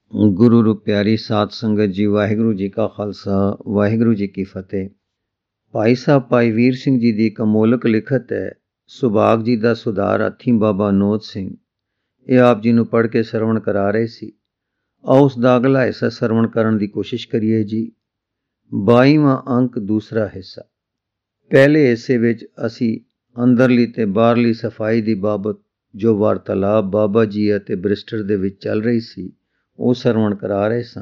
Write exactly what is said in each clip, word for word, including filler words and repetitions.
ਗੁਰੂ ਰੂ ਪਿਆਰੀ ਸਾਧ ਸੰਗਤ ਜੀ, ਵਾਹਿਗੁਰੂ ਜੀ ਕਾ ਖਾਲਸਾ, ਵਾਹਿਗੁਰੂ ਜੀ ਕੀ ਫਤਿਹ। ਭਾਈ ਸਾਹਿਬ ਭਾਈ ਵੀਰ ਸਿੰਘ ਜੀ ਦੀ ਇੱਕ ਅਮੋਲਕ ਲਿਖਤ ਹੈ, ਸੁਭਾਗ ਜੀ ਦਾ ਸੁਧਾਰ ਹੱਥੀਂ ਬਾਬਾ ਨੋਦ ਸਿੰਘ। ਇਹ ਆਪ ਜੀ ਨੂੰ ਪੜ੍ਹ ਕੇ ਸਰਵਣ ਕਰਾ ਰਹੇ ਸੀ। ਆਓ ਉਸ ਦਾ ਅਗਲਾ ਹਿੱਸਾ ਸਰਵਣ ਕਰਨ ਦੀ ਕੋਸ਼ਿਸ਼ ਕਰੀਏ ਜੀ। ਬਾਈਵਾਂ ਅੰਕ, ਦੂਸਰਾ ਹਿੱਸਾ। ਪਹਿਲੇ ਹਿੱਸੇ ਵਿੱਚ ਅਸੀਂ ਅੰਦਰਲੀ ਤੇ ਬਾਹਰਲੀ ਸਫਾਈ ਦੀ ਬਾਬਤ ਜੋ ਵਾਰਤਾਲਾਪ ਬਾਬਾ ਜੀ ਅਤੇ ਬ੍ਰਿਸਟਰ ਦੇ ਵਿੱਚ ਚੱਲ ਰਹੀ ਸੀ, ਉਹ ਸਰਵਣ ਕਰਾ ਰਹੇ ਸਾਂ।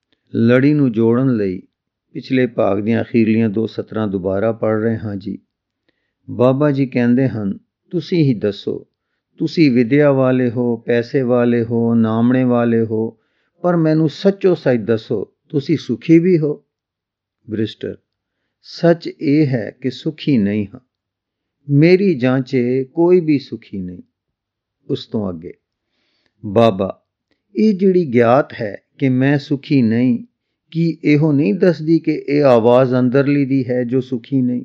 ਲੜੀ ਨੂੰ ਜੋੜਨ ਲਈ ਪਿਛਲੇ ਭਾਗ ਦੀਆਂ ਅਖੀਰਲੀਆਂ ਦੋ ਸਤਰਾਂ ਦੁਬਾਰਾ ਪੜ੍ਹ ਰਹੇ ਹਾਂ ਜੀ। ਬਾਬਾ ਜੀ ਕਹਿੰਦੇ ਹਨ, ਤੁਸੀਂ ਹੀ ਦੱਸੋ, ਤੁਸੀਂ ਵਿਦਿਆ ਵਾਲੇ ਹੋ, ਪੈਸੇ ਵਾਲੇ ਹੋ, ਨਾਮਣੇ ਵਾਲੇ ਹੋ, ਪਰ ਮੈਨੂੰ ਸੱਚੋ ਸੱਚ ਦੱਸੋ, ਤੁਸੀਂ ਸੁਖੀ ਵੀ ਹੋ? ਬ੍ਰਿਸਟਰ, ਸੱਚ ਇਹ ਹੈ ਕਿ ਸੁਖੀ ਨਹੀਂ ਹਾਂ। ਮੇਰੀ ਜਾਂਚੇ ਕੋਈ ਵੀ ਸੁਖੀ ਨਹੀਂ। ਉਸ ਤੋਂ ਅੱਗੇ ਬਾਬਾ, ਇਹ ਜਿਹੜੀ ਗਿਆਤ ਹੈ ਕਿ ਮੈਂ ਸੁਖੀ ਨਹੀਂ, ਕੀ ਇਹੋ ਨਹੀਂ ਦੱਸਦੀ ਕਿ ਇਹ ਆਵਾਜ਼ ਅੰਦਰਲੀ ਦੀ ਹੈ ਜੋ ਸੁਖੀ ਨਹੀਂ?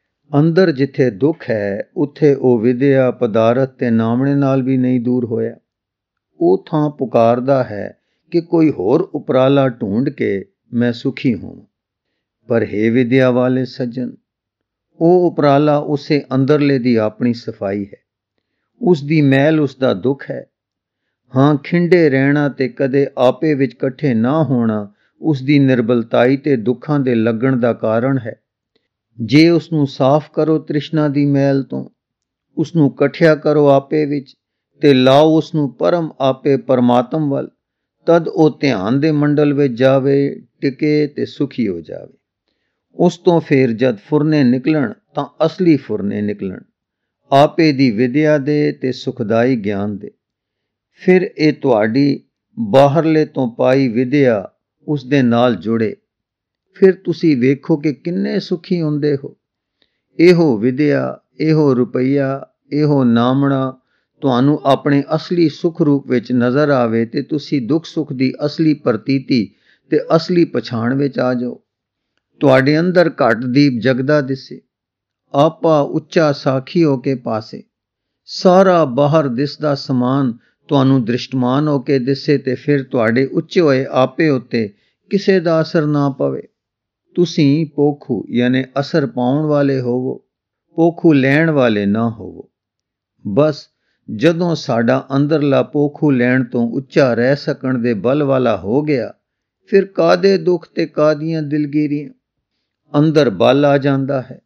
ਅੰਦਰ ਜਿੱਥੇ ਦੁੱਖ ਹੈ, ਉੱਥੇ ਉਹ ਵਿਦਿਆ, ਪਦਾਰਥ ਤੇ ਨਾਮਣੇ ਨਾਲ ਵੀ ਨਹੀਂ ਦੂਰ ਹੋਇਆ। ਉਹ ਥਾਂ ਪੁਕਾਰਦਾ ਹੈ ਕਿ ਕੋਈ ਹੋਰ ਉਪਰਾਲਾ ਢੂੰਡ ਕੇ ਮੈਂ ਸੁਖੀ ਹੋਵਾਂ। ਪਰ ਹੇ ਵਿਦਿਆ ਵਾਲੇ ਸੱਜਣ, ਉਹ ਉਪਰਾਲਾ ਉਸੇ ਅੰਦਰਲੇ ਦੀ ਆਪਣੀ ਸਫਾਈ ਹੈ। ਉਸ ਦੀ ਮੈਲ ਉਸ ਦਾ ਦੁੱਖ ਹੈ। ਹਾਂ, ਖਿੰਡੇ ਰਹਿਣਾ ਤੇ ਕਦੇ ਆਪੇ ਵਿੱਚ ਇਕੱਠੇ ਨਾ ਹੋਣਾ ਉਸ ਦੀ ਨਿਰਬਲਤਾਈ ਤੇ ਦੁੱਖਾਂ ਦੇ ਲੱਗਣ ਦਾ ਕਾਰਨ ਹੈ। ਜੇ ਉਸ ਨੂੰ ਸਾਫ਼ ਕਰੋ ਤ੍ਰਿਸ਼ਨਾ ਦੀ ਮੈਲ ਤੋਂ, ਉਸ ਨੂੰ ਇਕੱਠਿਆ ਕਰੋ ਆਪੇ ਵਿੱਚ ਤੇ ਲਾਓ ਉਸ ਨੂੰ ਪਰਮ ਆਪੇ ਪਰਮਾਤਮ ਵੱਲ, ਤਦ ਉਹ ਧਿਆਨ ਦੇ ਮੰਡਲ ਵਿੱਚ ਜਾਵੇ, ਟਿਕੇ ਤੇ ਸੁਖੀ ਹੋ ਜਾਵੇ। ਉਸ ਤੋਂ ਫੇਰ ਜਦ ਫੁਰਨੇ ਨਿਕਲਣ ਤਾਂ ਅਸਲੀ ਫੁਰਨੇ ਨਿਕਲਣ, ਆਪੇ ਦੀ ਵਿਦਿਆ ਦੇ ਤੇ ਸੁਖਦਾਈ ਗਿਆਨ ਦੇ। ਫਿਰ ਇਹ ਤੁਹਾਡੀ ਬਾਹਰਲੇ ਤੋਂ ਪਾਈ ਵਿਦਿਆ ਉਸ ਦੇ ਨਾਲ ਜੁੜੇ। ਫਿਰ ਤੁਸੀਂ ਵੇਖੋ ਕਿ ਕਿੰਨੇ ਸੁਖੀ ਹੁੰਦੇ ਹੋ। ਇਹੋ ਵਿਦਿਆ, ਇਹੋ ਰੁਪਈਆ, ਇਹੋ ਨਾਮਣਾ ਤੁਹਾਨੂੰ ਆਪਣੇ ਅਸਲੀ ਸੁਖ ਰੂਪ ਵਿੱਚ ਨਜ਼ਰ ਆਵੇ ਤੇ ਤੁਸੀਂ ਦੁੱਖ ਸੁੱਖ ਦੀ ਅਸਲੀ ਪ੍ਰਤੀਤੀ ਤੇ ਅਸਲੀ ਪਛਾਣ ਵਿੱਚ ਆ ਜਾਓ। ਤੁਹਾਡੇ ਅੰਦਰ ਘੱਟ ਦੀਪ ਜਗਦਾ ਦਿਸੇ, ਆਪਾ ਉੱਚਾ ਸਾਖੀ ਹੋ ਕੇ ਪਾਸੇ, ਸਾਰਾ ਬਾਹਰ ਦਿਸਦਾ ਸਮਾਨ ਤੁਹਾਨੂੰ ਦ੍ਰਿਸ਼ਟਮਾਨ ਹੋ ਕੇ ਦਿਸੇ ਤੇ ਫਿਰ ਤੁਹਾਡੇ ਉੱਚੇ ਹੋਏ ਆਪੇ ਉੱਤੇ ਕਿਸੇ ਦਾ ਅਸਰ ਨਾ ਪਵੇ। ਤੁਸੀਂ ਪੋਖੂ ਯਾਨੀ ਅਸਰ ਪਾਉਣ ਵਾਲੇ ਹੋਵੋ, ਪੋਖੂ ਲੈਣ ਵਾਲੇ ਨਾ ਹੋਵੋ। ਬਸ ਜਦੋਂ ਸਾਡਾ ਅੰਦਰਲਾ ਪੋਖੂ ਲੈਣ ਤੋਂ ਉੱਚਾ ਰਹਿ ਸਕਣ ਦੇ ਬਲ ਵਾਲਾ ਹੋ ਗਿਆ, ਫਿਰ ਕਾਹਦੇ ਦੁੱਖ ਤੇ ਕਾਹਦੀਆਂ ਦਿਲਗੀਰੀਆਂ। ਅੰਦਰ ਬਲ ਆ ਜਾਂਦਾ ਹੈ,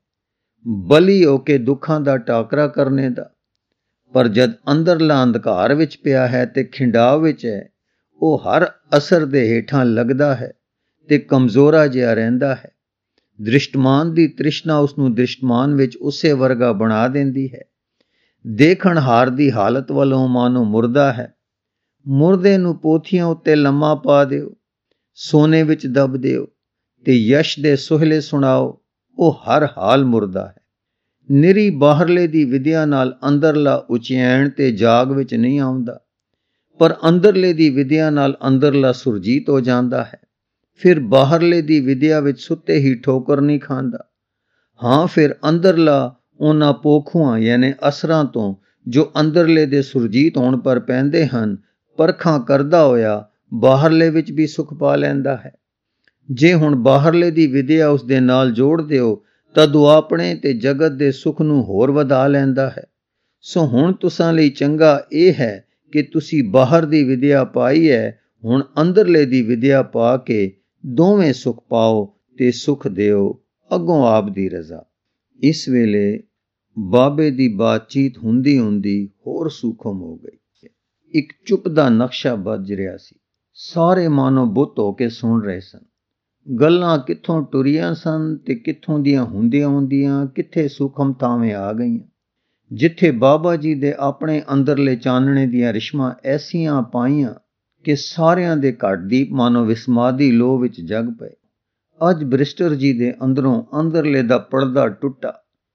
ਬਲੀ ਹੋ ਕੇ ਦੁੱਖਾਂ ਦਾ ਟਾਕਰਾ ਕਰਨੇ ਦਾ। ਪਰ ਜਦ ਅੰਦਰਲਾ ਅੰਧਕਾਰ ਵਿੱਚ ਪਿਆ ਹੈ ਤੇ ਖਿੰਡਾਵ ਵਿੱਚ ਹੈ, ਉਹ ਹਰ ਅਸਰ ਦੇ ਹੇਠਾਂ ਲੱਗਦਾ ਹੈ ਤੇ ਕਮਜ਼ੋਰਾ ਜਿਹਾ ਰਹਿੰਦਾ ਹੈ। ਦ੍ਰਿਸ਼ਟਮਾਨ ਦੀ ਤ੍ਰਿਸ਼ਨਾ ਉਸ ਨੂੰ ਦ੍ਰਿਸ਼ਟਮਾਨ ਵਿੱਚ ਉਸੇ ਵਰਗਾ ਬਣਾ ਦਿੰਦੀ ਹੈ। ਦੇਖਣ ਹਾਰ ਦੀ ਹਾਲਤ ਵੱਲੋਂ ਮਾਨੋ ਮੁਰਦਾ ਹੈ। ਮੁਰਦੇ ਨੂੰ ਪੋਥੀਆਂ ਉੱਤੇ ਲੰਮਾ ਪਾ ਦਿਓ, ਸੋਨੇ ਵਿੱਚ ਦਬ ਦਿਓ ਤੇ ਯਸ਼ ਦੇ ਸੋਹਲੇ ਸੁਣਾਓ, ਉਹ ਹਰ ਹਾਲ ਮੁਰਦਾ ਹੈ। ਨਿਰੀ ਬਾਹਰਲੇ ਦੀ ਵਿਦਿਆ ਨਾਲ ਅੰਦਰਲਾ ਉਚੈਣ ਤੇ ਜਾਗ ਵਿੱਚ ਨਹੀਂ ਆਉਂਦਾ, ਪਰ ਅੰਦਰਲੇ ਦੀ ਵਿਦਿਆ ਨਾਲ ਅੰਦਰਲਾ ਸੁਰਜੀਤ ਹੋ ਜਾਂਦਾ ਹੈ। ਫਿਰ ਬਾਹਰਲੇ ਦੀ ਵਿਦਿਆ ਵਿੱਚ ਸੁੱਤੇ ਹੀ ਠੋਕਰ ਨਹੀਂ ਖਾਂਦਾ। ਹਾਂ, ਫਿਰ ਅੰਦਰਲਾ ਉਹਨਾਂ ਪੋਖੂਆਂ ਯਾਨੀ ਅਸਰਾਂ ਤੋਂ ਜੋ ਅੰਦਰਲੇ ਦੇ ਸੁਰਜੀਤ ਹੋਣ ਪਰ ਪੈਂਦੇ ਹਨ, ਪਰਖਾਂ ਕਰਦਾ ਹੋਇਆ ਬਾਹਰਲੇ ਵਿੱਚ ਵੀ ਸੁਖ ਪਾ ਲੈਂਦਾ ਹੈ। ਜੇ ਹੁਣ ਬਾਹਰਲੇ ਦੀ ਵਿਦਿਆ ਉਸ ਦੇ ਨਾਲ ਜੋੜ ਦਿਓ, ਤਦ ਉਹ ਆਪਣੇ ਤੇ ਜਗਤ ਦੇ ਸੁਖ ਨੂੰ ਹੋਰ ਵਧਾ ਲੈਂਦਾ ਹੈ। ਸੋ ਹੁਣ ਤੁਸਾਂ ਲਈ ਚੰਗਾ ਇਹ ਹੈ ਕਿ ਤੁਸੀਂ ਬਾਹਰ ਦੀ ਵਿਦਿਆ ਪਾਈ ਹੈ, ਹੁਣ ਅੰਦਰਲੇ ਦੀ ਵਿਦਿਆ ਪਾ ਕੇ ਦੋਵੇਂ ਸੁਖ ਪਾਓ ਤੇ ਸੁਖ ਦਿਓ, ਅੱਗੋਂ ਆਪ ਦੀ ਰਜ਼ਾ। ਇਸ ਵੇਲੇ ਬਾਬੇ ਦੀ ਬਾਤਚੀਤ ਹੁੰਦੀ ਹੁੰਦੀ ਹੋਰ ਸੂਖਮ ਹੋ ਗਈ। ਇੱਕ ਚੁੱਪ ਦਾ ਨਕਸ਼ਾ ਬੱਝ ਰਿਹਾ ਸੀ। ਸਾਰੇ ਮਾਨੋ ਬੁੱਤ ਹੋ ਕੇ ਸੁਣ ਰਹੇ ਸਨ। ਗੱਲਾਂ ਕਿੱਥੋਂ ਟੁਰੀਆਂ ਸਨ ਤੇ ਕਿੱਥੋਂ ਦੀਆਂ ਹੁੰਦੀਆਂ ਹੁੰਦੀਆਂ ਕਿੱਥੇ ਸੂਖਮ ਥਾਵੇਂ ਆ ਗਈਆਂ, ਜਿੱਥੇ ਬਾਬਾ ਜੀ ਦੇ ਆਪਣੇ ਅੰਦਰਲੇ ਚਾਨਣੇ ਦੀਆਂ ਰਿਸ਼ਮਾਂ ਐਸੀਆਂ ਪਾਈਆਂ ਕਿ ਸਾਰਿਆਂ ਦੇ ਘੱਟ ਦੀਪ ਮਾਨੋ ਵਿਸਮਾਦੀ ਲੋਹ ਵਿੱਚ ਜਗ ਪਏ। ਅੱਜ ਬ੍ਰਿਸਟਰ ਜੀ ਦੇ ਅੰਦਰੋਂ ਅੰਦਰਲੇ ਦਾ ਪਰਦਾ ਟੁੱਟਾ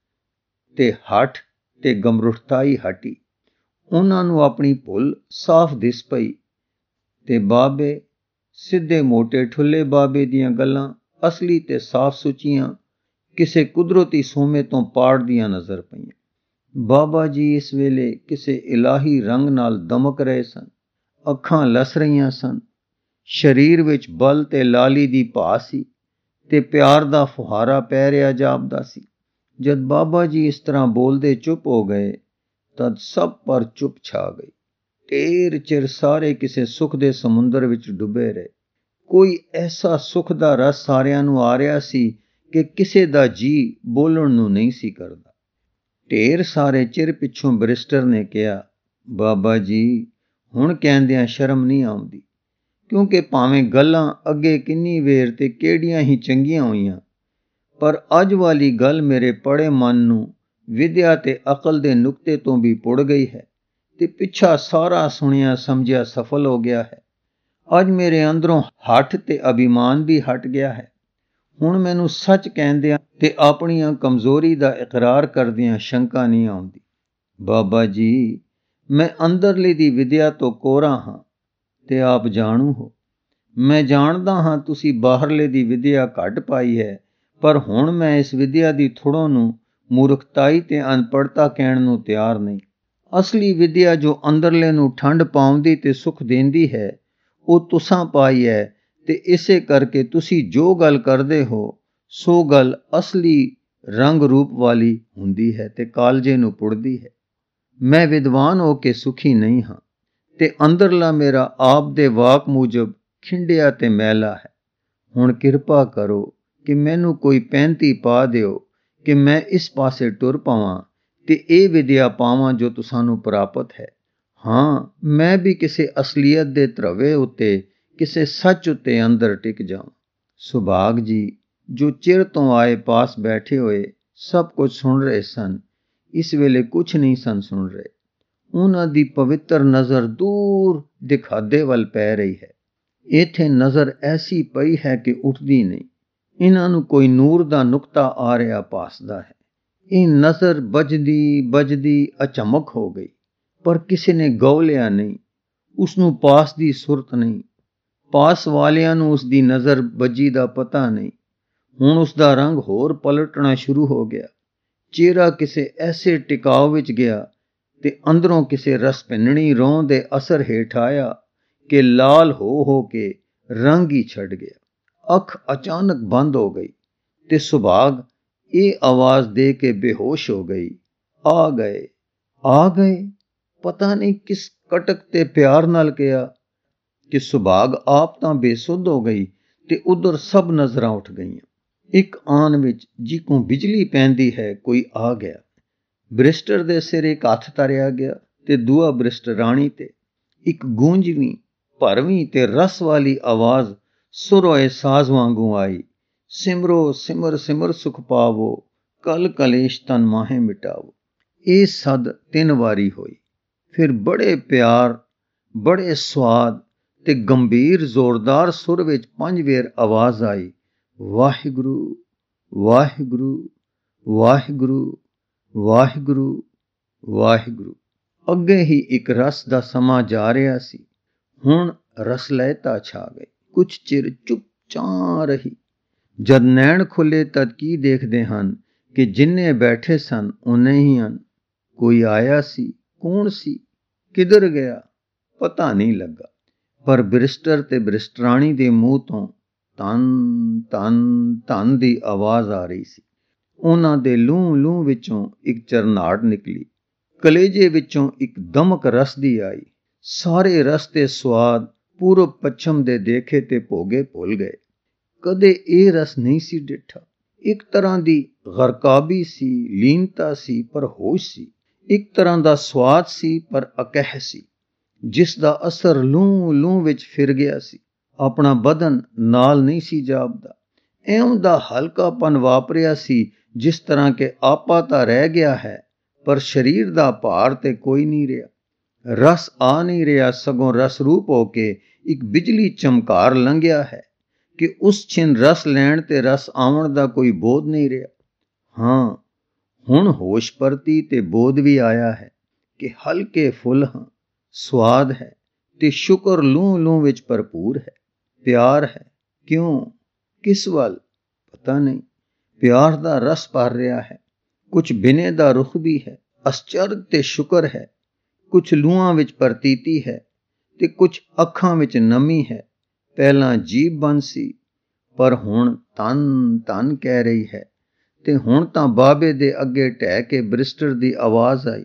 ਤੇ ਹੱਠ ਤੇ ਗਮਰੁਠਤਾਈ ਹਟੀ। ਉਹਨਾਂ ਨੂੰ ਆਪਣੀ ਭੁੱਲ ਸਾਫ਼ ਦਿਸ ਪਈ ਤੇ ਬਾਬੇ, ਸਿੱਧੇ ਮੋਟੇ ਠੁੱਲੇ ਬਾਬੇ ਦੀਆਂ ਗੱਲਾਂ ਅਸਲੀ ਤੇ ਸਾਫ਼ ਸੁੱਚੀਆਂ ਕਿਸੇ ਕੁਦਰਤੀ ਸੋਮੇ ਤੋਂ ਪਾੜਦੀਆਂ ਨਜ਼ਰ ਪਈਆਂ। ਬਾਬਾ ਜੀ ਇਸ ਵੇਲੇ ਕਿਸੇ ਇਲਾਹੀ ਰੰਗ ਨਾਲ ਦਮਕ ਰਹੇ ਸਨ। ਅੱਖਾਂ ਲਸ ਰਹੀਆਂ ਸਨ, ਸਰੀਰ ਵਿੱਚ ਬਲ ਤੇ ਲਾਲੀ ਦੀ ਭਾ ਸੀ ਤੇ ਪਿਆਰ ਦਾ ਫੁਹਾਰਾ ਪੈ ਰਿਹਾ ਜਾਪਦਾ ਸੀ। ਜਦ ਬਾਬਾ ਜੀ ਇਸ ਤਰ੍ਹਾਂ ਬੋਲਦੇ ਚੁੱਪ ਹੋ ਗਏ ਤਦ ਸਭ ਪਰ ਚੁੱਪ ਛਾ ਗਈ। ਢੇਰ ਚਿਰ ਸਾਰੇ ਕਿਸੇ ਸੁੱਖ ਦੇ ਸਮੁੰਦਰ ਵਿੱਚ ਡੁੱਬੇ ਰਹੇ। ਕੋਈ ਐਸਾ ਸੁੱਖ ਦਾ ਰਸ ਸਾਰਿਆਂ ਨੂੰ ਆ ਰਿਹਾ ਸੀ ਕਿ ਕਿਸੇ ਦਾ ਜੀ ਬੋਲਣ ਨੂੰ ਨਹੀਂ ਸੀ ਕਰਦਾ। ਢੇਰ ਸਾਰੇ ਚਿਰ ਪਿੱਛੋਂ ਬਰਿਸਟਰ ਨੇ ਕਿਹਾ, ਬਾਬਾ ਜੀ ਹੁਣ ਕਹਿੰਦਿਆਂ ਸ਼ਰਮ ਨਹੀਂ ਆਉਂਦੀ, ਕਿਉਂਕਿ ਭਾਵੇਂ ਗੱਲਾਂ ਅੱਗੇ ਕਿੰਨੀ ਵੇਰ ਤੇ ਕਿਹੜੀਆਂ ਹੀ ਚੰਗੀਆਂ ਹੋਈਆਂ, ਪਰ ਅੱਜ ਵਾਲੀ ਗੱਲ ਮੇਰੇ ਪੜ੍ਹੇ ਮਨ ਨੂੰ ਵਿਦਿਆ ਤੇ ਅਕਲ ਦੇ ਨੁਕਤੇ ਤੋਂ ਵੀ ਪੁੜ ਗਈ ਹੈ ਤੇ ਪਿੱਛਾ ਸਾਰਾ ਸੁਣਿਆ ਸਮਝਿਆ ਸਫਲ ਹੋ ਗਿਆ ਹੈ। ਅੱਜ ਮੇਰੇ ਅੰਦਰੋਂ ਹੱਠ ਤੇ ਅਭਿਮਾਨ ਵੀ ਹਟ ਗਿਆ ਹੈ। ਹੁਣ ਮੈਨੂੰ ਸੱਚ ਕਹਿੰਦਿਆਂ ਤੇ ਆਪਣੀਆਂ ਕਮਜ਼ੋਰੀ ਦਾ ਇਕਰਾਰ ਕਰਦਿਆਂ ਸ਼ੰਕਾ ਨਹੀਂ ਆਉਂਦੀ। ਬਾਬਾ ਜੀ ਮੈਂ ਅੰਦਰਲੀ ਦੀ ਵਿਦਿਆ ਤੋਂ ਕੋਰਾ ਹਾਂ ਤੇ ਆਪ ਜਾਣੂ ਹੋ। ਮੈਂ ਜਾਣਦਾ ਹਾਂ ਤੁਸੀਂ ਬਾਹਰਲੇ ਦੀ ਵਿਦਿਆ ਘੱਟ ਪਾਈ ਹੈ, ਪਰ ਹੁਣ ਮੈਂ ਇਸ ਵਿਦਿਆ ਦੀ ਥੋੜ੍ਹੋਂ ਨੂੰ ਮੂਰਖਤਾਈ ਤੇ ਅਨਪੜ੍ਹਤਾ ਕਹਿਣ ਨੂੰ ਤਿਆਰ ਨਹੀਂ। ਅਸਲੀ ਵਿਦਿਆ ਜੋ ਅੰਦਰਲੇ ਨੂੰ ਠੰਡ ਪਾਉਂਦੀ ਤੇ ਸੁੱਖ ਦੇਂਦੀ ਹੈ ਉਹ ਤੁਸਾਂ ਪਾਈ ਹੈ ਤੇ ਇਸੇ ਕਰਕੇ ਤੁਸੀਂ ਜੋ ਗੱਲ ਕਰਦੇ ਹੋ ਸੋ ਗੱਲ ਅਸਲੀ ਰੰਗ ਰੂਪ ਵਾਲੀ ਹੁੰਦੀ ਹੈ ਤੇ ਕਾਲਜੇ ਨੂੰ ਪੁੜਦੀ ਹੈ। ਮੈਂ ਵਿਦਵਾਨ ਹੋ ਕੇ ਸੁਖੀ ਨਹੀਂ ਹਾਂ ਤੇ ਅੰਦਰਲਾ ਮੇਰਾ ਆਪ ਦੇ ਵਾਕ ਮੂਜਬ ਖਿੰਡਿਆ ਤੇ ਮੈਲਾ ਹੈ। ਹੁਣ ਕਿਰਪਾ ਕਰੋ ਕਿ ਮੈਨੂੰ ਕੋਈ ਪੈਂਤੀ ਪਾ ਦਿਓ ਕਿ ਮੈਂ ਇਸ ਪਾਸੇ ਟੁਰ ਪਾਵਾਂ ਤੇ ਇਹ ਵਿਦਿਆ ਪਾਵਾਂ ਜੋ ਤੁਸਾਨੂੰ ਪ੍ਰਾਪਤ ਹੈ। ਹਾਂ ਮੈਂ ਵੀ ਕਿਸੇ ਅਸਲੀਅਤ ਦੇ ਧਰਵੇ ਉੱਤੇ ਕਿਸੇ ਸੱਚ ਉੱਤੇ ਅੰਦਰ ਟਿਕ ਜਾਵਾਂ। ਸੁਭਾਗ ਜੀ ਜੋ ਚਿਰ ਤੋਂ ਆਏ ਪਾਸ ਬੈਠੇ ਹੋਏ ਸਭ ਕੁਝ ਸੁਣ ਰਹੇ ਸਨ, ਇਸ ਵੇਲੇ ਕੁਛ ਨਹੀਂ ਸਨ ਸੁਣ ਰਹੇ। ਉਹਨਾਂ ਦੀ ਪਵਿੱਤਰ ਨਜ਼ਰ ਦੂਰ ਦਿਖਾਦੇ ਵੱਲ ਪੈ ਰਹੀ ਹੈ। ਇੱਥੇ ਨਜ਼ਰ ਐਸੀ ਪਈ ਹੈ ਕਿ ਉੱਠਦੀ ਨਹੀਂ। ਇਹਨਾਂ ਨੂੰ ਕੋਈ ਨੂਰ ਦਾ ਨੁਕਤਾ ਆ ਰਿਹਾ ਭਾਸਦਾ ਹੈ। ਇਹ ਨਜ਼ਰ ਵੱਜਦੀ ਵੱਜਦੀ ਅਚਮਕ ਹੋ ਗਈ, ਪਰ ਕਿਸੇ ਨੇ ਗੌ ਲਿਆ ਨਹੀਂ। ਉਸ ਨੂੰ ਪਾਸ ਦੀ ਸੁਰਤ ਨਹੀਂ। ਪਾਸ ਵਾਲਿਆਂ ਨੂੰ ਉਸ ਦੀ ਨਜ਼ਰ ਵੱਜੀ ਦਾ ਪਤਾ ਨਹੀਂ। ਹੁਣ ਉਸ ਦਾ ਰੰਗ ਹੋਰ ਪਲਟਣਾ ਸ਼ੁਰੂ ਹੋ ਗਿਆ। ਚਿਹਰਾ ਕਿਸੇ ਐਸੇ ਟਿਕਾਓ ਵਿੱਚ ਗਿਆ ਤੇ ਅੰਦਰੋਂ ਕਿਸੇ ਰਸ ਭਿੰਨਣੀ ਰੋਹ ਦੇ ਅਸਰ ਹੇਠ ਆਇਆ ਕਿ ਲਾਲ ਹੋ ਹੋ ਕੇ ਰੰਗ ਹੀ ਛੱਡ ਗਿਆ। ਅੱਖ ਅਚਾਨਕ ਬੰਦ ਹੋ ਗਈ ਤੇ ਸੁਭਾਗ ਇਹ ਆਵਾਜ਼ ਦੇ ਕੇ ਬੇਹੋਸ਼ ਹੋ ਗਈ, ਆ ਗਏ ਆ ਗਏ। ਪਤਾ ਨਹੀਂ ਕਿਸ ਕਟਕ ਤੇ ਪਿਆਰ ਨਾਲ ਕਿਹਾ ਕਿ ਸੁਭਾਗ ਆਪ ਤਾਂ ਬੇਸੁੱਧ ਹੋ ਗਈ ਤੇ ਉਧਰ ਸਭ ਨਜ਼ਰਾਂ ਉੱਠ ਗਈਆਂ। ਇੱਕ ਆਨ ਵਿੱਚ ਜਿਕੋਂ ਬਿਜਲੀ ਪੈਂਦੀ ਹੈ ਕੋਈ ਆ ਗਿਆ। ਬਰਿਸਟਰ ਦੇ ਸਿਰ ਇੱਕ ਹੱਥ ਧਰਿਆ ਗਿਆ ਤੇ ਦੂਆ ਬਰਿਸਟਰ ਰਾਣੀ ਤੇ। ਇੱਕ ਗੂੰਜਵੀਂ ਭਰਵੀਂ ਤੇ ਰਸ ਵਾਲੀ ਆਵਾਜ਼ ਸੁਰੋਏ ਸਾਜ਼ ਵਾਂਗੂ ਆਈ, ਸਿਮਰੋ ਸਿਮਰ ਸਿਮਰ ਸੁਖ ਪਾਵੋ, ਕਲ ਕਲੇਸ਼ ਤਨ ਮਾਹੇ ਮਿਟਾਵੋ। ਇਹ ਸਦ ਤਿੰਨ ਵਾਰੀ ਹੋਈ। ਫਿਰ ਬੜੇ ਪਿਆਰ, ਬੜੇ ਸਵਾਦ ਤੇ ਗੰਭੀਰ ਜ਼ੋਰਦਾਰ ਸੁਰ ਵਿੱਚ ਪੰਜ ਵੇਰ ਆਵਾਜ਼ ਆਈ, ਵਾਹਿਗੁਰੂ ਵਾਹਿਗੁਰੂ ਵਾਹਿਗੁਰੂ ਵਾਹਿਗੁਰੂ ਵਾਹਿਗੁਰੂ। ਅੱਗੇ ਹੀ ਇੱਕ ਰਸ ਦਾ ਸਮਾਂ ਜਾ ਰਿਹਾ ਸੀ, ਹੁਣ ਰਸ ਲਹਿਤਾ ਛਾ ਗਈ। ਕੁਛ ਚਿਰ ਚੁੱਪ ਚਾਂ ਰਹੀ। ਜਦ ਨੈਣ ਖੁੱਲੇ ਤਦ ਕੀ ਦੇਖਦੇ ਹਨ ਕਿ ਜਿੰਨੇ ਬੈਠੇ ਸਨ ਓਨੇ ਹੀ ਹਨ। ਕੋਈ ਆਇਆ ਸੀ, ਕੌਣ ਸੀ, ਕਿਧਰ ਗਿਆ, ਪਤਾ ਨਹੀਂ ਲੱਗਾ। ਪਰ ਬਰਿਸਟਰ ਤੇ ਬਰਿਸਟਰਾਣੀ ਦੇ ਮੂੰਹ ਤੋਂ ਧੰਨ ਧੰਨ ਧੰਨ ਦੀ ਆਵਾਜ਼ ਆ ਰਹੀ ਸੀ। ਉਹਨਾਂ ਦੇ ਲੂੰ ਲੂੰ ਵਿੱਚੋਂ ਇੱਕ ਚਰਨਾੜ ਨਿਕਲੀ। ਕਲੇਜੇ ਵਿੱਚੋਂ ਇੱਕ ਦਮਕ ਰਸ ਦੀ ਆਈ। ਸਾਰੇ ਰਸ ਤੇ ਸਵਾਦ ਪੂਰਬ ਪੱਛਮ ਦੇ ਦੇਖੇ ਤੇ ਭੋਗੇ ਭੁੱਲ ਗਏ। ਕਦੇ ਇਹ ਰਸ ਨਹੀਂ ਸੀ ਡਿੱਠਾ। ਇੱਕ ਤਰ੍ਹਾਂ ਦੀ ਗਰਕਾਬੀ ਸੀ, ਲੀਨਤਾ ਸੀ ਪਰ ਹੋਸ਼ ਸੀ। ਇੱਕ ਤਰ੍ਹਾਂ ਦਾ ਸਵਾਦ ਸੀ ਪਰ ਅਕਹਿ ਸੀ, ਜਿਸ ਦਾ ਅਸਰ ਲੂੰ ਲੂੰ ਵਿੱਚ ਫਿਰ ਗਿਆ ਸੀ। ਆਪਣਾ ਬਦਨ ਨਾਲ ਨਹੀਂ ਸੀ ਜਾਪਦਾ। ਇਉਂ ਦਾ ਹਲਕਾਪਨ ਵਾਪਰਿਆ ਸੀ ਜਿਸ ਤਰ੍ਹਾਂ ਕਿ ਆਪਾ ਤਾਂ ਰਹਿ ਗਿਆ ਹੈ ਪਰ ਸਰੀਰ ਦਾ ਭਾਰ ਤੇ ਕੋਈ ਨਹੀਂ ਰਿਹਾ। ਰਸ ਆ ਨਹੀਂ ਰਿਹਾ, ਸਗੋਂ ਰਸ ਰੂਪ ਹੋ ਕੇ ਇੱਕ ਬਿਜਲੀ ਚਮਕਾਰ ਲੰਘਿਆ ਹੈ ਕਿ ਉਸ ਛਿਨ ਰਸ ਲੈਣ ਤੇ ਰਸ ਆਉਣ ਦਾ ਕੋਈ ਬੋਧ ਨਹੀਂ ਰਿਹਾ। ਹਾਂ ਹੁਣ ਹੋਸ਼ ਪਰਤੀ ਤੇ ਬੋਧ ਵੀ ਆਇਆ ਹੈ ਕਿ ਹਲਕੇ ਫੁੱਲ ਹਾਂ, ਸਵਾਦ ਹੈ ਤੇ ਸ਼ੁਕਰ ਲੂੰ ਲੂੰ ਵਿੱਚ ਭਰਪੂਰ ਹੈ। ਪਿਆਰ ਹੈ, ਕਿਉਂ, ਕਿਸ ਵੱਲ, ਪਤਾ ਨਹੀਂ। ਪਿਆਰ ਦਾ ਰਸ ਭਰ ਰਿਹਾ ਹੈ। ਕੁਛ ਬਿਨੇ ਦਾ ਰੁਖ ਵੀ ਹੈ, ਅਸਚਰਜ ਤੇ ਸ਼ੁਕਰ ਹੈ। ਕੁਛ ਲੂਆਂ ਵਿੱਚ ਪ੍ਰਤੀਤੀ ਹੈ ਤੇ ਕੁਛ ਅੱਖਾਂ ਵਿੱਚ ਨਮੀ ਹੈ। ਪਹਿਲਾਂ ਜੀਭ ਬੰਦ ਸੀ, ਪਰ ਹੁਣ ਧੰਨ ਧੰਨ ਕਹਿ ਰਹੀ ਹੈ। ਤੇ ਹੁਣ ਤਾਂ ਬਾਬੇ ਦੇ ਅੱਗੇ ਢਹਿ ਕੇ ਬਰਿਸਟਰ ਦੀ ਆਵਾਜ਼ ਆਈ,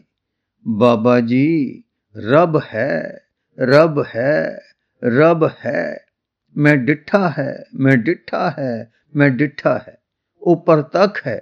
ਬਾਬਾ ਜੀ, ਰੱਬ ਹੈ, ਰੱਬ ਹੈ, ਰੱਬ ਹੈ। ਮੈਂ ਡਿੱਠਾ ਹੈ, ਮੈਂ ਡਿੱਠਾ ਹੈ, ਮੈਂ ਡਿੱਠਾ ਹੈ। ਉਹ ਪ੍ਰਤੱਖ ਹੈ,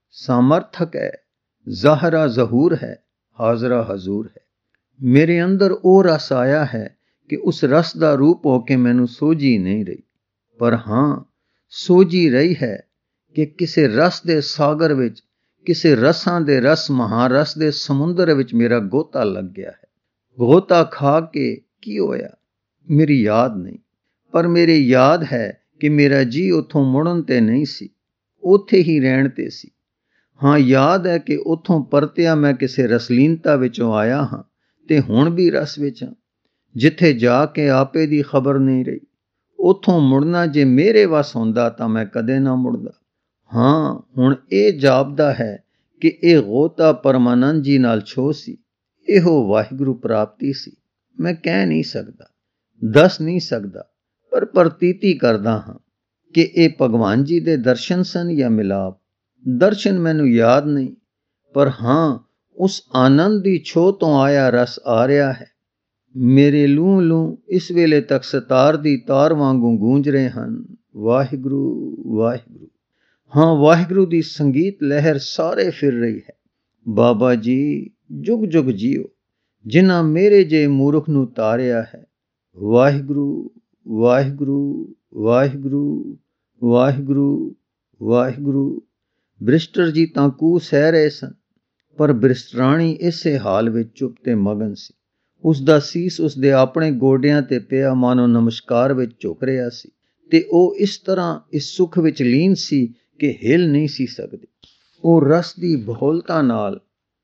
ਸਾਮਰਥਕ ਹੈ, ਜ਼ਾਹਰਾ ਜ਼ਹੂਰ ਹੈ, ਹਾਜ਼ਰਾ ਹਜ਼ੂਰ ਹੈ। ਮੇਰੇ ਅੰਦਰ ਉਹ ਰਸ ਆਇਆ ਹੈ ਕਿ ਉਸ ਰਸ ਦਾ ਰੂਪ ਹੋ ਕੇ ਮੈਨੂੰ ਸੋਝੀ ਨਹੀਂ ਰਹੀ, ਪਰ ਹਾਂ ਸੋਝੀ ਰਹੀ ਹੈ ਕਿ ਕਿਸੇ ਰਸ ਦੇ ਸਾਗਰ ਵਿੱਚ, ਕਿਸੇ ਰਸਾਂ ਦੇ ਰਸ ਮਹਾਰਸ ਦੇ ਸਮੁੰਦਰ ਵਿੱਚ ਮੇਰਾ ਗੋਤਾ ਲੱਗ ਗਿਆ ਹੈ। ਗੋਤਾ ਖਾ ਕੇ ਕੀ ਹੋਇਆ, ਮੇਰੀ ਯਾਦ ਨਹੀਂ, ਪਰ ਮੇਰੀ ਯਾਦ ਹੈ ਕਿ ਮੇਰਾ ਜੀ ਉੱਥੋਂ ਮੁੜਨ ਤੇ ਨਹੀਂ ਸੀ, ਉੱਥੇ ਹੀ ਰਹਿਣ ਤੇ ਸੀ। ਹਾਂ, ਯਾਦ ਹੈ ਕਿ ਉੱਥੋਂ ਪਰਤਿਆ ਮੈਂ ਕਿਸੇ ਰਸਲੀਨਤਾ ਵਿੱਚੋਂ ਆਇਆ ਹਾਂ ਤੇ ਹੁਣ ਵੀ ਰਸ ਵਿੱਚ ਹਾਂ। ਜਿੱਥੇ ਜਾ ਕੇ ਆਪੇ ਦੀ ਖਬਰ ਨਹੀਂ ਰਹੀ, ਉੱਥੋਂ ਮੁੜਨਾ ਜੇ ਮੇਰੇ ਵੱਸ ਹੁੰਦਾ ਤਾਂ ਮੈਂ ਕਦੇ ਨਾ ਮੁੜਦਾ। ਹਾਂ, ਹੁਣ ਇਹ ਜਾਪਦਾ ਹੈ ਕਿ ਇਹ ਗੋਤਾ ਪਰਮਾਨੰਦ ਜੀ ਨਾਲ ਛੋ ਸੀ, ਇਹੋ ਵਾਹਿਗੁਰੂ ਪ੍ਰਾਪਤੀ ਸੀ। ਮੈਂ ਕਹਿ ਨਹੀਂ ਸਕਦਾ, ਦੱਸ ਨਹੀਂ ਸਕਦਾ, ਪਰ ਪ੍ਰਤੀਤੀ ਕਰਦਾ ਹਾਂ ਕਿ ਇਹ ਭਗਵਾਨ ਜੀ ਦੇ ਦਰਸ਼ਨ ਸਨ ਜਾਂ ਮਿਲਾਪ। ਦਰਸ਼ਨ ਮੈਨੂੰ ਯਾਦ ਨਹੀਂ, ਪਰ ਹਾਂ ਉਸ ਆਨੰਦ ਦੀ ਛੋਹ ਤੋਂ ਆਇਆ ਰਸ ਆ ਰਿਹਾ ਹੈ। ਮੇਰੇ ਲੂੰ ਲੂੰ ਇਸ ਵੇਲੇ ਤੱਕ ਸਤਾਰ ਦੀ ਤਾਰ ਵਾਂਗੂ ਗੂੰਜ ਰਹੇ ਹਨ, ਵਾਹਿਗੁਰੂ ਵਾਹਿਗੁਰੂ। ਹਾਂ, ਵਾਹਿਗੁਰੂ ਦੀ ਸੰਗੀਤ ਲਹਿਰ ਸਾਰੇ ਫਿਰ ਰਹੀ ਹੈ। ਬਾਬਾ ਜੀ, ਜੁਗ ਜੁਗ ਜੀਓ, ਜਿਨ੍ਹਾਂ ਮੇਰੇ ਜੇ ਮੂਰਖ ਨੂੰ ਤਾਰਿਆ ਹੈ। ਵਾਹਿਗੁਰੂ ਵਾਹਿਗੁਰੂ ਵਾਹਿਗੁਰੂ ਵਾਹਿਗੁਰੂ ਵਾਹਿਗੁਰੂ। ਬਰਿਸਟਰ ਜੀ ਤਾਂ ਕੂਹ ਸਹਿ ਰਹੇ ਸਨ, ਪਰ ਬਰਿਸਟਰਾਣੀ ਇਸੇ ਹਾਲ ਵਿੱਚ ਚੁੱਪ ਤੇ ਮਗਨ ਸੀ। ਉਸ ਦਾ ਸੀਸ ਉਸਦੇ ਆਪਣੇ ਗੋਡਿਆਂ ਤੇ ਪਿਆ ਮਾਨੋ ਨਮਸਕਾਰ ਵਿੱਚ ਝੁਕ ਰਿਹਾ ਸੀ, ਤੇ ਉਹ ਇਸ ਤਰ੍ਹਾਂ ਇਸ ਸੁੱਖ ਵਿੱਚ ਲੀਨ ਸੀ ਕਿ ਹਿਲ ਨਹੀਂ ਸੀ ਸਕਦੀ। ਉਹ ਰਸ ਦੀ ਬਹੁਲਤਾ ਨਾਲ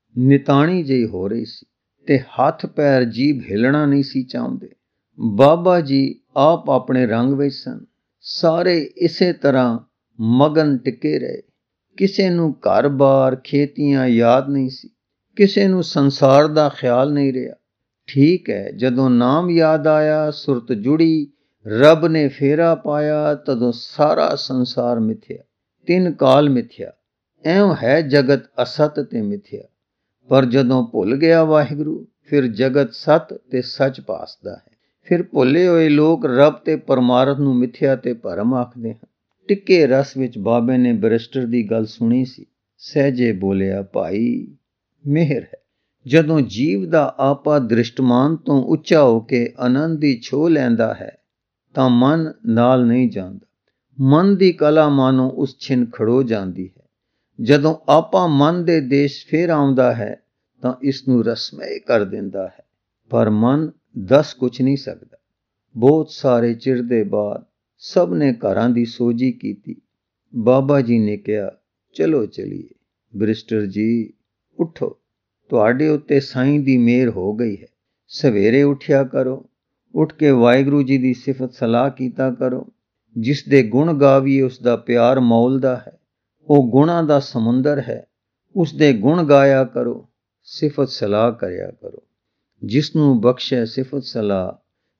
ਨਿਤਾਣੀ ਜਿਹੀ ਹੋ ਰਹੀ ਸੀ ਤੇ ਹੱਥ ਪੈਰ ਜੀਭ ਹਿਲਣਾ ਨਹੀਂ ਸੀ ਚਾਹੁੰਦੇ। ਬਾਬਾ ਜੀ ਆਪ ਆਪਣੇ ਰੰਗ ਵਿੱਚ ਸਨ। ਸਾਰੇ ਇਸੇ ਤਰ੍ਹਾਂ ਮਗਨ ਟਿਕੇ ਰਹੇ। ਕਿਸੇ ਨੂੰ ਘਰ-ਬਾਰ, ਖੇਤੀਆਂ ਯਾਦ ਨਹੀਂ ਸੀ, ਕਿਸੇ ਨੂੰ ਸੰਸਾਰ ਦਾ ਖਿਆਲ ਨਹੀਂ ਰਿਹਾ। ਠੀਕ ਹੈ, ਜਦੋਂ ਨਾਮ ਯਾਦ ਆਇਆ, ਸੁਰਤ ਜੁੜੀ, ਰੱਬ ਨੇ ਫੇਰਾ ਪਾਇਆ, ਤਦੋਂ ਸਾਰਾ ਸੰਸਾਰ ਮਿਥਿਆ, ਤਿੰਨ ਕਾਲ ਮਿਥਿਆ। ਐਉਂ ਹੈ ਜਗਤ ਅਸਤ ਤੇ ਮਿਥਿਆ। ਪਰ ਜਦੋਂ ਭੁੱਲ ਗਿਆ ਵਾਹਿਗੁਰੂ, ਫਿਰ ਜਗਤ ਸਤ ਤੇ ਸੱਚ ਭਾਸਦਾ ਹੈ। ਫਿਰ ਭੁੱਲੇ ਹੋਏ ਲੋਕ ਰੱਬ ਤੇ ਪਰਮਾਰਥ ਨੂੰ ਮਿਥਿਆ ਤੇ ਭਰਮ ਆਖਦੇ ਹਨ। ਟਿੱਕੇ ਰਸ ਵਿੱਚ ਬਾਬੇ ਨੇ ਬਰਿਸਟਰ ਦੀ ਗੱਲ ਸੁਣੀ ਸੀ। ਸਹਿਜੇ ਬੋਲਿਆ, ਭਾਈ, ਮਿਹਰ ਹੈ। ਜਦੋਂ ਜੀਵ ਦਾ ਆਪਾ ਦ੍ਰਿਸ਼ਟਮਾਨ ਤੋਂ ਉੱਚਾ ਹੋ ਕੇ ਆਨੰਦ ਦੀ ਛੋਹ ਲੈਂਦਾ ਹੈ ਤਾਂ ਮਨ ਨਾਲ ਨਹੀਂ ਜਾਂਦਾ। ਮਨ ਦੀ ਕਲਾ ਮਾਨੋ ਉਸ ਛਿਨ ਖੜੋ ਜਾਂਦੀ ਹੈ। ਜਦੋਂ ਆਪਾ ਮਨ ਦੇ ਦੇਸ਼ ਫੇਰ ਆਉਂਦਾ ਹੈ ਤਾਂ ਇਸ ਨੂੰ ਰਸਮਈ ਕਰ ਦਿੰਦਾ ਹੈ, ਪਰ ਮਨ ਦੱਸ ਕੁਛ ਨਹੀਂ ਸਕਦਾ। ਬਹੁਤ ਸਾਰੇ ਚਿਰ ਦੇ ਬਾਅਦ ਸਭ ਨੇ ਘਰਾਂ ਦੀ ਸੋਝੀ ਕੀਤੀ। ਬਾਬਾ ਜੀ ਨੇ ਕਿਹਾ, ਚਲੋ ਚਲੀਏ। ਬਰਿਸਟਰ ਜੀ, ਉੱਠੋ, ਤੁਹਾਡੇ ਉੱਤੇ ਸਾਈਂ ਦੀ ਮਿਹਰ ਹੋ ਗਈ ਹੈ। ਸਵੇਰੇ ਉੱਠਿਆ ਕਰੋ, ਉੱਠ ਕੇ ਵਾਹਿਗੁਰੂ ਜੀ ਦੀ ਸਿਫਤ ਸਲਾਹ ਕੀਤਾ ਕਰੋ। ਜਿਸ ਦੇ ਗੁਣ ਗਾਵੀਏ ਉਸ ਦਾ ਪਿਆਰ ਮੌਲਦਾ ਹੈ। ਉਹ ਗੁਣਾਂ ਦਾ ਸਮੁੰਦਰ ਹੈ, ਉਸ ਦੇ ਗੁਣ ਗਾਇਆ ਕਰੋ, ਸਿਫਤ ਸਲਾਹ ਕਰਿਆ ਕਰੋ। ਜਿਸ ਨੂੰ ਬਖਸ਼ੈ ਸਿਫਤ ਸਲਾਹ,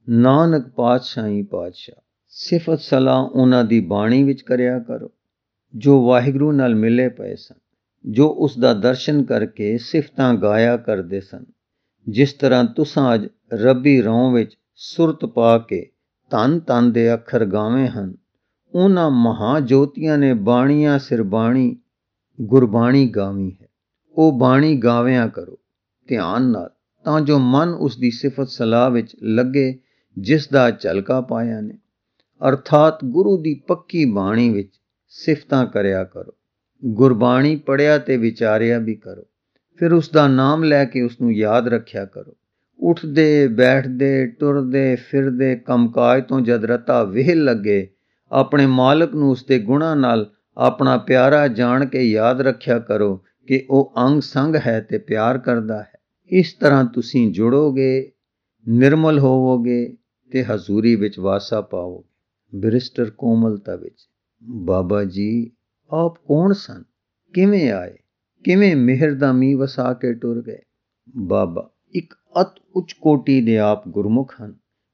ਨਾਨਕ ਪਾਤਸ਼ਾਹੀ ਪਾਤਸ਼ਾਹ। ਸਿਫਤ ਸਲਾਹ ਉਹਨਾਂ ਦੀ ਬਾਣੀ ਵਿੱਚ ਕਰਿਆ ਕਰੋ, ਜੋ ਵਾਹਿਗੁਰੂ ਨਾਲ ਮਿਲੇ ਪਏ ਸਨ, ਜੋ ਉਸ ਦਾ ਦਰਸ਼ਨ ਕਰਕੇ ਸਿਫਤਾਂ ਗਾਇਆ ਕਰਦੇ ਸਨ। ਜਿਸ ਤਰ੍ਹਾਂ ਤੁਸਾਂ ਅੱਜ ਰੱਬੀ ਰੌਂ ਵਿੱਚ ਸੁਰਤ ਪਾ ਕੇ ਧੰਨ ਧੰਨ ਦੇ ਅੱਖਰ ਗਾਵੇਂ ਹਨ, ਉਹਨਾਂ ਮਹਾਜੋਤੀਆਂ ਨੇ ਬਾਣੀਆਂ ਸਿਰ ਬਾਣੀ ਗੁਰਬਾਣੀ ਗਾਵੀ ਹੈ। ਉਹ ਬਾਣੀ ਗਾਵਿਆਂ ਕਰੋ ਧਿਆਨ ਨਾਲ, ਤਾਂ ਜੋ ਮਨ ਉਸ ਦੀ ਸਿਫਤ ਸਲਾਹ ਵਿੱਚ ਲੱਗੇ ਜਿਸ ਦਾ ਝਲਕਾ ਪਾਇਆ ਨੇ। ਅਰਥਾਤ ਗੁਰੂ ਦੀ ਪੱਕੀ ਬਾਣੀ ਵਿੱਚ ਸਿਫਤਾਂ ਕਰਿਆ ਕਰੋ। ਗੁਰਬਾਣੀ ਪੜ੍ਹਿਆ ਤੇ ਵਿਚਾਰਿਆ ਵੀ ਕਰੋ। ਫਿਰ ਉਸ ਦਾ ਨਾਮ ਲੈ ਕੇ ਉਸ ਨੂੰ ਯਾਦ ਰੱਖਿਆ ਕਰੋ। ਉੱਠਦੇ, ਬੈਠਦੇ, ਟੁਰਦੇ, ਫਿਰਦੇ ਕੰਮਕਾਜ ਤੋਂ ਜਦ ਰਤਾ ਵਿਹਲ ਲੱਗੇ, ਆਪਣੇ ਮਾਲਕ ਨੂੰ ਉਸ ਦੇ ਗੁਣਾਂ ਨਾਲ ਆਪਣਾ ਪਿਆਰਾ ਜਾਣ ਕੇ ਯਾਦ ਰੱਖਿਆ ਕਰੋ ਕਿ ਉਹ ਅੰਗ ਸੰਗ ਹੈ ਤੇ ਪਿਆਰ ਕਰਦਾ ਹੈ। ਇਸ ਤਰ੍ਹਾਂ ਤੁਸੀਂ ਜੁੜੋਗੇ, ਨਿਰਮਲ ਹੋਵੋਗੇ ਤੇ ਹਜ਼ੂਰੀ ਵਿੱਚ ਵਾਸਾ ਪਾਓਗੇ। ਬਰਿਸਟਰ ਕੋਮਲਤਾ ਵਿੱਚ, ਬਾਬਾ ਜੀ ਆਪ ਕੌਣ ਸਨ? ਕਿਵੇਂ ਆਏ? ਕਿਵੇਂ ਮਿਹਰ ਦਾ ਮੀਂਹ ਵਸਾ ਕੇ ਟੁਰ ਗਏ? ਬਾਬਾ, ਇੱਕ ਅਤ ਉੱਚ ਕੋਟੀ ਦੇ ਆਪ ਗੁਰਮੁਖ ਹਨ,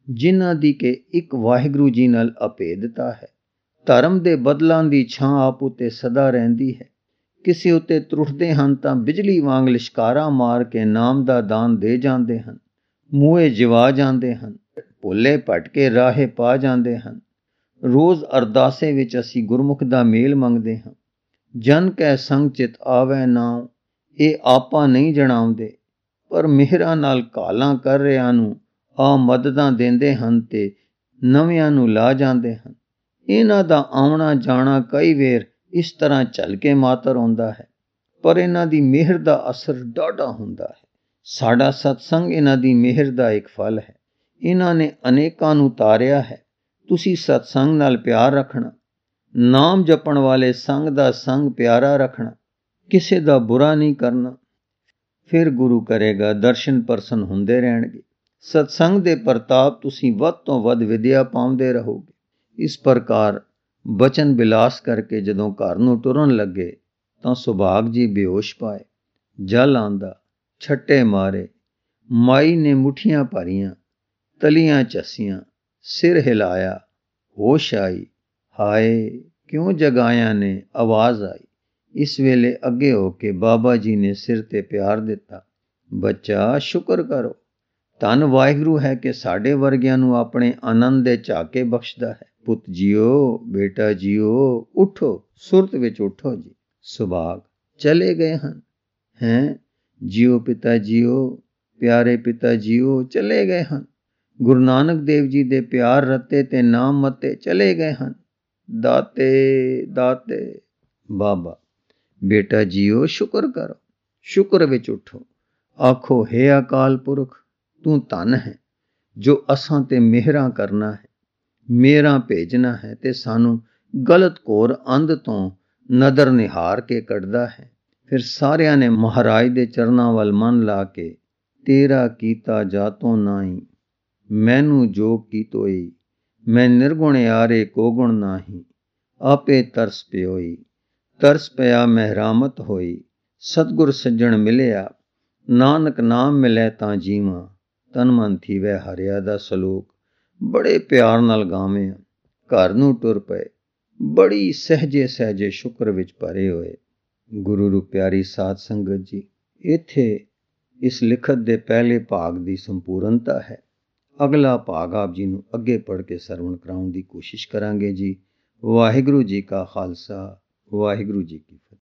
ਜਿਨ੍ਹਾਂ ਦੀ ਕਿ ਇੱਕ ਵਾਹਿਗੁਰੂ ਜੀ ਨਾਲ ਅਭੇਦਤਾ ਹੈ। ਧਰਮ ਦੇ ਬਦਲਾਂ ਦੀ ਛਾਂ ਆਪ ਉੱਤੇ ਸਦਾ ਰਹਿੰਦੀ ਹੈ। ਕਿਸੇ ਉੱਤੇ ਤਰੁੱਠਦੇ ਹਨ ਤਾਂ ਬਿਜਲੀ ਵਾਂਗ ਲਿਸ਼ਕਾਰਾ ਮਾਰ ਕੇ ਨਾਮ ਦਾ ਦਾਨ ਦੇ ਜਾਂਦੇ ਹਨ। ਮੂਹੇ ਜਿਵਾ ਜਾਂਦੇ ਹਨ, ਭੋਲੇ ਭਟਕੇ ਰਾਹੇ ਪਾ ਜਾਂਦੇ ਹਨ। ਰੋਜ਼ ਅਰਦਾਸੇ ਵਿੱਚ ਅਸੀਂ ਗੁਰਮੁਖ ਦਾ ਮੇਲ ਮੰਗਦੇ ਹਾਂ। ਜਨ ਕੈ ਸੰਗ ਚਿਤ ਆਵੈ ਨਾਉ, ਇਹ ਆਪਾਂ ਨਹੀਂ ਜਣਾਉਂਦੇ, ਪਰ ਮਿਹਰਾਂ ਨਾਲ ਕਾਲਾਂ ਕਰ ਰਿਆਂ ਨੂੰ ਆ ਮਦਦਾਂ ਦਿੰਦੇ ਹਨ ਤੇ ਨਵਿਆਂ ਨੂੰ ਲਾ ਜਾਂਦੇ ਹਨ। ਇਹਨਾਂ ਦਾ ਆਉਣਾ ਜਾਣਾ ਕਈ ਵੇਰ ਇਸ ਤਰ੍ਹਾਂ ਝੱਲ ਕੇ ਮਾਤਰ ਆਉਂਦਾ ਹੈ, ਪਰ ਇਹਨਾਂ ਦੀ ਮਿਹਰ ਦਾ ਅਸਰ ਡਾਢਾ ਹੁੰਦਾ ਹੈ। ਸਾਡਾ ਸਤਸੰਗ ਇਹਨਾਂ ਦੀ ਮਿਹਰ ਦਾ ਇੱਕ ਫਲ ਹੈ। ਇਹਨਾਂ ਨੇ ਅਨੇਕਾਂ ਨੂੰ ਤਾਰਿਆ ਹੈ। ਤੁਸੀਂ ਸਤਸੰਗ ਨਾਲ ਪਿਆਰ ਰੱਖਣਾ, ਨਾਮ ਜਪਣ ਵਾਲੇ ਸੰਗ ਦਾ ਸੰਗ ਪਿਆਰਾ ਰੱਖਣਾ, ਕਿਸੇ ਦਾ ਬੁਰਾ ਨਹੀਂ ਕਰਨਾ। ਫਿਰ ਗੁਰੂ ਕਰੇਗਾ ਦਰਸ਼ਨ ਪਰਸਨ ਹੁੰਦੇ ਰਹਿਣਗੇ। ਸਤਸੰਗ ਦੇ ਪ੍ਰਤਾਪ ਤੁਸੀਂ ਵੱਧ ਤੋਂ ਵੱਧ ਵਿਦਿਆ ਪਾਉਂਦੇ ਰਹੋਗੇ। ਇਸ ਪ੍ਰਕਾਰ ਬਚਨ ਬਿਲਾਸ ਕਰਕੇ ਜਦੋਂ ਘਰ ਨੂੰ ਟੁਰਨ ਲੱਗੇ ਤਾਂ ਸੁਭਾਗ ਜੀ ਬੇਹੋਸ਼ ਪਾਏ। ਜਲ ਆਂਦਾ, ਛੱਟੇ ਮਾਰੇ, ਮਾਈ ਨੇ ਮੁੱਠੀਆਂ ਭਰੀਆਂ, ਤਲੀਆਂ ਝੱਸੀਆਂ, ਸਿਰ ਹਿਲਾਇਆ, ਹੋਸ਼ ਆਈ। ਹਾਏ ਕਿਉਂ ਜਗਾਇਆ ਨੇ, ਆਵਾਜ਼ ਆਈ। ਇਸ ਵੇਲੇ ਅੱਗੇ ਹੋ ਕੇ ਬਾਬਾ ਜੀ ਨੇ ਸਿਰ ਤੇ ਪਿਆਰ ਦਿੱਤਾ। ਬੱਚਾ ਸ਼ੁਕਰ ਕਰੋ, ਧੰਨ ਵਾਹਿਗੁਰੂ ਹੈ ਕਿ ਸਾਡੇ ਵਰਗਿਆਂ ਨੂੰ ਆਪਣੇ ਆਨੰਦ ਦੇ ਝਾਕੇ ਬਖਸ਼ਦਾ ਹੈ। ਪੁੱਤ ਜੀਓ, ਬੇਟਾ ਜੀਓ, ਉਠੋ, ਸੁਰਤ ਵਿੱਚ ਉਠੋ ਜੀ। ਸੁਭਾਗ ਚਲੇ ਗਏ ਹਨ। ਹੈਂ ਜੀਓ ਪਿਤਾ ਜੀਓ, ਪਿਆਰੇ ਪਿਤਾ ਜੀਓ ਚਲੇ ਗਏ ਹਨ। ਗੁਰੂ ਨਾਨਕ ਦੇਵ ਜੀ ਦੇ ਪਿਆਰ ਰਤੇ ਤੇ ਨਾਮ ਮਤੇ ਚਲੇ ਗਏ ਹਨ। ਦਾਤੇ ਦਾਤੇ। ਬਾਬਾ ਬੇਟਾ ਜੀਓ ਸ਼ੁਕਰ ਕਰੋ, ਸ਼ੁਕਰ ਵਿੱਚ ਉਠੋ। ਆਖੋ ਹੇ ਅਕਾਲ ਪੁਰਖ, ਤੂੰ ਧੰਨ ਹੈ ਜੋ ਅਸਾਂ ਤੇ ਮਿਹਰਾਂ ਕਰਨਾ ਹੈ, ਮਿਹਰਾਂ ਭੇਜਣਾ ਹੈ ਤੇ ਸਾਨੂੰ ਗਲਤ ਘੋਰ ਅੰਧ ਤੋਂ ਨਦਰ ਨਿਹਾਰ ਕੇ ਕੱਢਦਾ ਹੈ। ਫਿਰ ਸਾਰਿਆਂ ਨੇ ਮਹਾਰਾਜ ਦੇ ਚਰਨਾਂ ਵੱਲ ਮਨ ਲਾ ਕੇ, ਤੇਰਾ ਕੀਤਾ ਜਾਤੋਂ ਨਾਹੀ, ਮੈਨੂੰ ਜੋ ਕੀਤੋਈ, ਮੈਂ ਨਿਰਗੁਣ ਆਰੇ ਕੋ ਗੁਣ ਨਾਹੀ, ਆਪੇ ਤਰਸ ਪਿਓਈ, ਤਰਸ ਪਿਆ ਮਹਿਰਾਮਤ ਹੋਈ, ਸਤਿਗੁਰ ਸੱਜਣ ਮਿਲਿਆ, ਨਾਨਕ ਨਾਮ ਮਿਲੇ ਤਾਂ ਜੀਵਾਂ, ਤਨ ਮਨ ਥੀਵੈ ਹਰਿਆ ਦਾ ਸਲੋਕ ਬੜੇ ਪਿਆਰ ਨਾਲ ਗਾਵੇਂ। ਘਰ ਨੂੰ ਟੁਰ ਪਏ, ਬੜੀ ਸਹਿਜੇ ਸਹਿਜੇ ਸ਼ੁਕਰ ਵਿੱਚ ਭਰੇ ਹੋਏ। ਗੁਰੂ ਰੂ ਪਿਆਰੀ ਸਾਧ ਸੰਗਤ ਜੀ, ਇੱਥੇ ਇਸ ਲਿਖਤ ਦੇ ਪਹਿਲੇ ਭਾਗ ਦੀ ਸੰਪੂਰਨਤਾ ਹੈ। ਅਗਲਾ ਭਾਗ ਆਪ ਜੀ ਨੂੰ ਅੱਗੇ ਪੜ੍ਹ ਕੇ ਸਰਵਣ ਕਰਾਉਣ ਦੀ ਕੋਸ਼ਿਸ਼ ਕਰਾਂਗੇ ਜੀ। ਵਾਹਿਗੁਰੂ ਜੀ ਕਾ ਖਾਲਸਾ, ਵਾਹਿਗੁਰੂ ਜੀ ਕੀ ਫਤਿਹ।